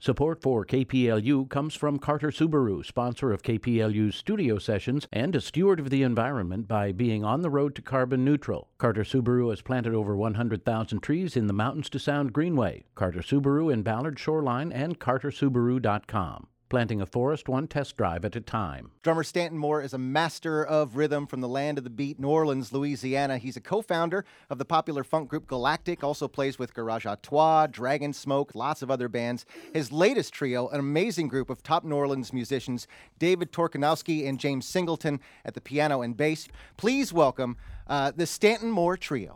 Support for KPLU comes from Carter Subaru, sponsor of KPLU's studio sessions and a steward of the environment by being on the road to carbon neutral. Carter Subaru has planted over 100,000 trees in the Mountains to Sound Greenway. Carter Subaru in Ballard Shoreline and cartersubaru.com. Planting a forest one test drive at a time. Drummer Stanton Moore is a master of rhythm from the land of the beat, New Orleans, Louisiana. He's a co-founder of the popular funk group Galactic, also plays with Garage à Trois, Dragon Smoke, lots of other bands. His latest trio, an amazing group of top New Orleans musicians, David Torkanowski and James Singleton at the piano and bass. Please welcome the Stanton Moore Trio.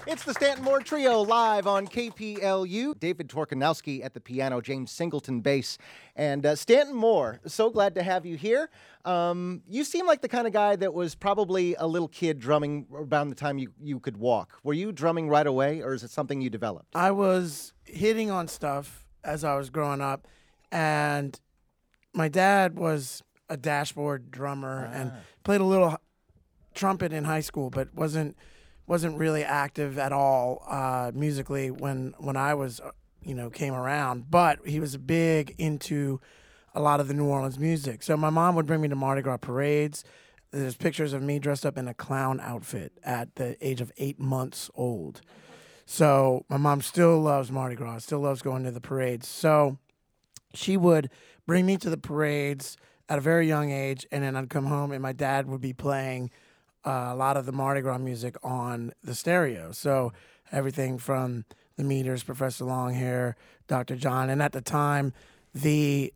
It's the Stanton Moore Trio live on KPLU. David Torkanowski at the piano, James Singleton bass, and Stanton Moore. So glad to have you here. You seem like the kind of guy that was probably a little kid drumming around the time you could walk. Were you drumming right away, or is it something you developed? I was hitting on stuff as I was growing up, and my dad was a dashboard drummer and played a little trumpet in high school, but wasn't really active at all musically when I was came around. But he was big into a lot of the New Orleans music. So my mom would bring me to Mardi Gras parades. There's pictures of me dressed up in a clown outfit at the age of 8 months old. So my mom still loves Mardi Gras, still loves going to the parades. So she would bring me to the parades at a very young age, and then I'd come home and my dad would be playing a lot of the Mardi Gras music on the stereo. So everything from the Meters, Professor Longhair, Dr. John, and at the time, the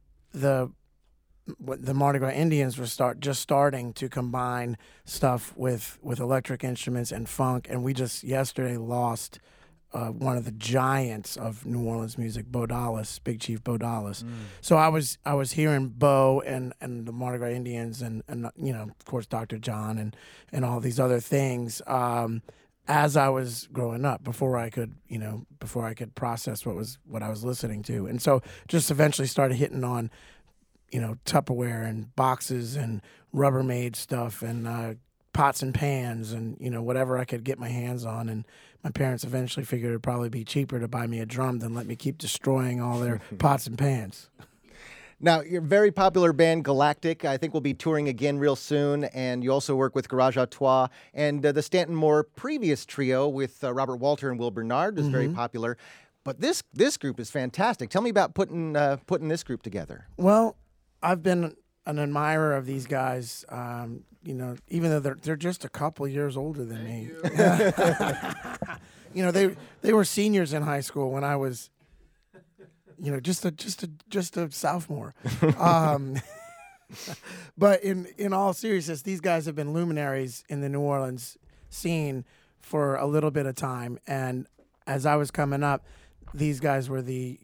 Mardi Gras Indians were just starting to combine stuff with electric instruments and funk, and we just yesterday lost one of the giants of New Orleans music, Bo Dallas, Big Chief Bo Dallas. So I was hearing Bo and the Mardi Gras Indians and of course Dr. John and all these other things as I was growing up before I could process what I was listening to, and so just eventually started hitting on Tupperware and boxes and Rubbermaid stuff and pots and pans and whatever I could get my hands on. And my parents eventually figured it'd probably be cheaper to buy me a drum than let me keep destroying all their pots and pans. Now, your very popular band, Galactic, I think will be touring again real soon, and you also work with Garage à Trois, and the Stanton Moore previous trio with Robert Walter and Will Bernard was very popular. But this group is fantastic. Tell me about putting this group together. Well, I've been an admirer of these guys, even though they're just a couple years older than me. They were seniors in high school when I was, just a sophomore. But in all seriousness, these guys have been luminaries in the New Orleans scene for a little bit of time, and as I was coming up, these guys were these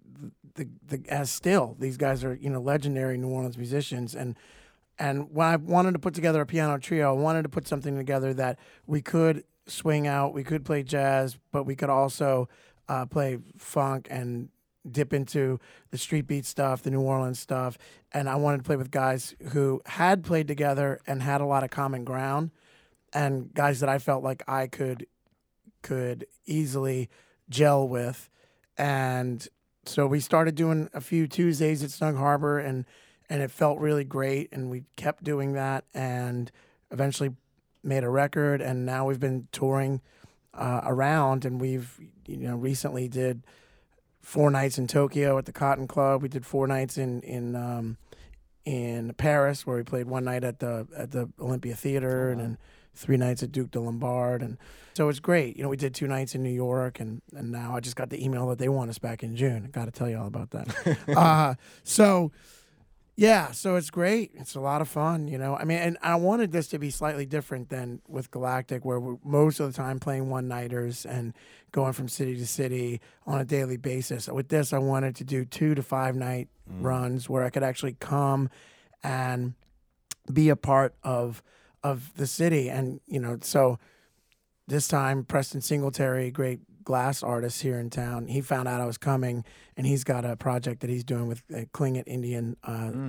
guys are legendary New Orleans musicians, and when I wanted to put together a piano trio, I wanted to put something together that we could swing out, we could play jazz, but we could also play funk and dip into the street beat stuff, the New Orleans stuff, and I wanted to play with guys who had played together and had a lot of common ground, and guys that I felt like I could easily gel with. And so we started doing a few Tuesdays at Snug Harbor, and it felt really great, and we kept doing that and eventually made a record, and now we've been touring around, and we've recently did 4 nights in Tokyo at the Cotton Club. We did 4 nights in Paris, where we played 1 night at the Olympia Theater, and then 3 nights at Duke de Lombard, and so it's great. We did 2 nights in New York, and now I just got the email that they want us back in June. I got to tell you all about that. So it's great. It's a lot of fun, and I wanted this to be slightly different than with Galactic, where we're most of the time playing one-nighters and going from city to city on a daily basis. With this, I wanted to do 2 to 5 night runs where I could actually come and be a part of the city. And, so this time, Preston Singletary, great glass artist here in town, he found out I was coming, and he's got a project that he's doing with Tlingit Indian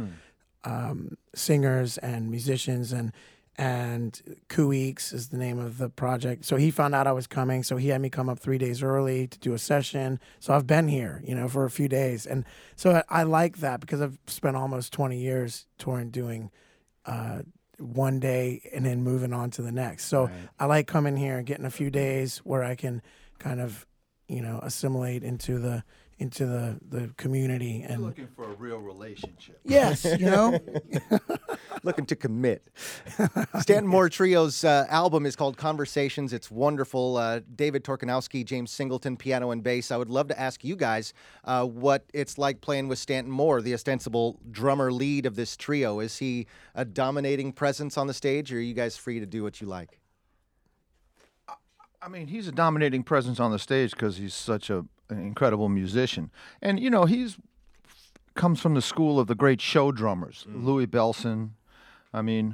singers and musicians, and Kuweeks is the name of the project. So he found out I was coming, so he had me come up 3 days early to do a session. So I've been here, for a few days. And so I like that because I've spent almost 20 years touring, doing one day and then moving on to the next. So right. I like coming here and getting a few days where I can kind of, assimilate into the community. And you're looking for a real relationship. Yes, looking to commit. Stanton Moore Trio's album is called Conversations. It's wonderful. David Torkanowski, James Singleton, piano and bass. I would love to ask you guys what it's like playing with Stanton Moore, the ostensible drummer lead of this trio. Is he a dominating presence on the stage, or are you guys free to do what you like? I mean, he's a dominating presence on the stage because he's such an incredible musician. And, he's comes from the school of the great show drummers, Louis Bellson. I mean,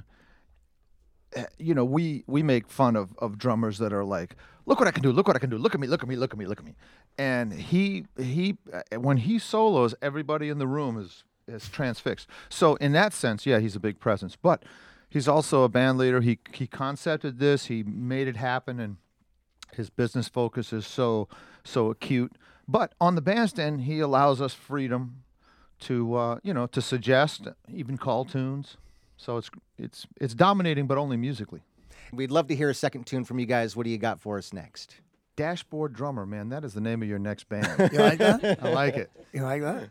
we make fun of drummers that are like, look what I can do, look what I can do, look at me, look at me, look at me, look at me. And he when he solos, everybody in the room is transfixed. So in that sense, yeah, he's a big presence. But he's also a band leader. He concepted this, he made it happen, and his business focus is so acute. But on the bandstand, he allows us freedom to to suggest, even call tunes. So it's dominating, but only musically. We'd love to hear a second tune from you guys. What do you got for us next? Dashboard Drummer, man, that is the name of your next band. You like that? I like it. You like that?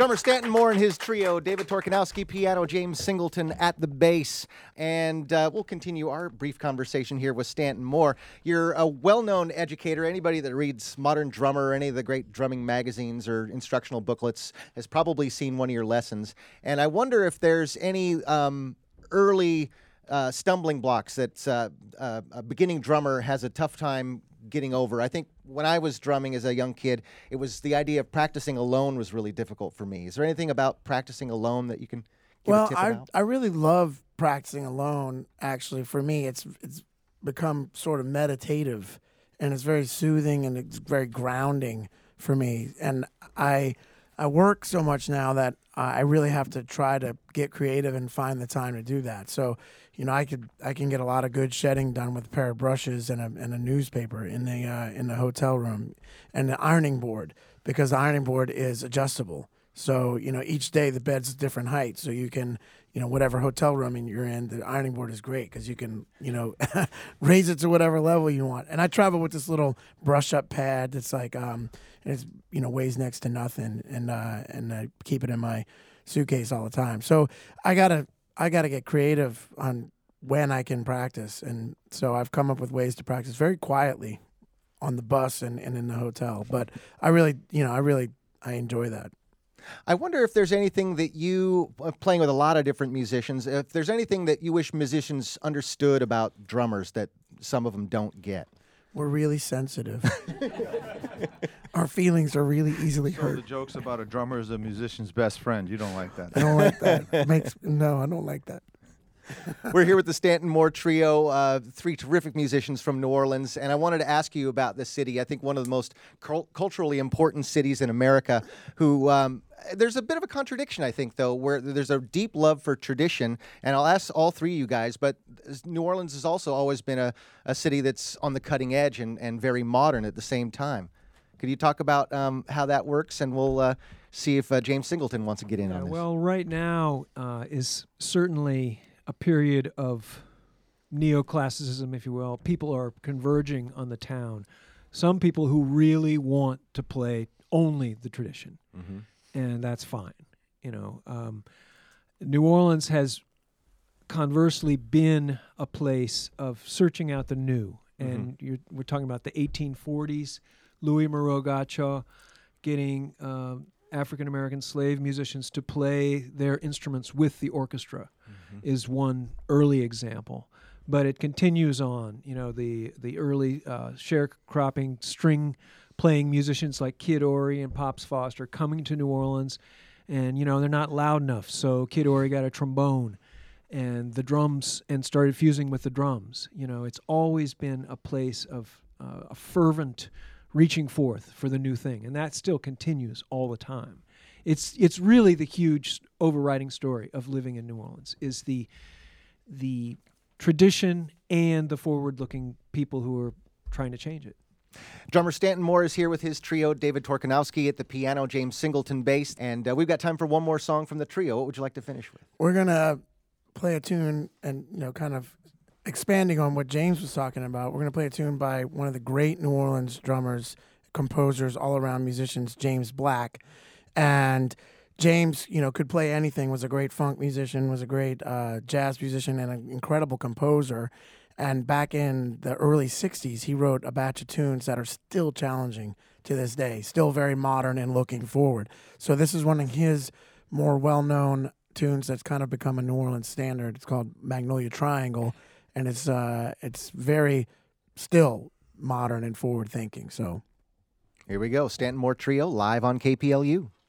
Drummer Stanton Moore and his trio, David Torkanowski, piano, James Singleton at the bass. And we'll continue our brief conversation here with Stanton Moore. You're a well-known educator. Anybody that reads Modern Drummer or any of the great drumming magazines or instructional booklets has probably seen one of your lessons. And I wonder if there's any early stumbling blocks that a beginning drummer has a tough time getting over. I think when I was drumming as a young kid, it was the idea of practicing alone was really difficult for me. Is there anything about practicing alone that you can give a tip about? I really love practicing alone. Actually, for me, it's become sort of meditative, and it's very soothing and it's very grounding for me. And I work so much now that I really have to try to get creative and find the time to do that. So, you know, I can get a lot of good shedding done with a pair of brushes and a newspaper in the hotel room, and the ironing board, because the ironing board is adjustable. So, you know, each day the bed's a different height, so you can, you know, whatever hotel room you're in, the ironing board is great because you can, you know, raise it to whatever level you want. And I travel with this little brush-up pad that's like, it's, you know, weighs next to nothing, and I keep it in my suitcase all the time. So I gotta get creative on when I can practice, and so I've come up with ways to practice very quietly on the bus and in the hotel. But I enjoy that. I wonder if there's anything that you, playing with a lot of different musicians, if there's anything that you wish musicians understood about drummers that some of them don't get. We're really sensitive. Our feelings are really easily So hurt. the jokes about a drummer is a musician's best friend. You don't like that. I don't like that. No, I don't like that. We're here with the Stanton Moore Trio, three terrific musicians from New Orleans, and I wanted to ask you about this city. I think one of the most culturally important cities in America, who there's a bit of a contradiction, I think, though, where there's a deep love for tradition, and I'll ask all three of you guys, but New Orleans has also always been a city that's on the cutting edge and very modern at the same time. Could you talk about how that works, and we'll see if James Singleton wants to get in on this. Well, right now is certainly a period of neoclassicism, if you will. People are converging on the town. Some people who really want to play only the tradition, and that's fine. You know, New Orleans has conversely been a place of searching out the new, and we're talking about the 1840s. Louis Moreau Gacha getting African-American slave musicians to play their instruments with the orchestra is one early example. But it continues on. You know, the early sharecropping string playing musicians like Kid Ory and Pops Foster coming to New Orleans, and, you know, they're not loud enough, so Kid Ory got a trombone and the drums and started fusing with the drums. You know, it's always been a place of a fervent reaching forth for the new thing, and that still continues all the time. It's really the huge overriding story of living in New Orleans is the tradition and the forward-looking people who are trying to change it. Drummer Stanton Moore is here with his trio, David Torkanowski at the piano, James Singleton bass, and we've got time for one more song from the trio. What would you like to finish with? We're gonna play a tune, and, you know, kind of expanding on what James was talking about. We're gonna play a tune by one of the great New Orleans drummers, composers, all-around musicians, James Black. And James, you know, could play anything, was a great funk musician, was a great jazz musician, and an incredible composer. And back in the early 60s, he wrote a batch of tunes that are still challenging to this day, still very modern and looking forward. So this is one of his more well-known tunes that's kind of become a New Orleans standard. It's called Magnolia Triangle, and it's very still modern and forward-thinking. So here we go, Stanton Moore Trio live on KPLU.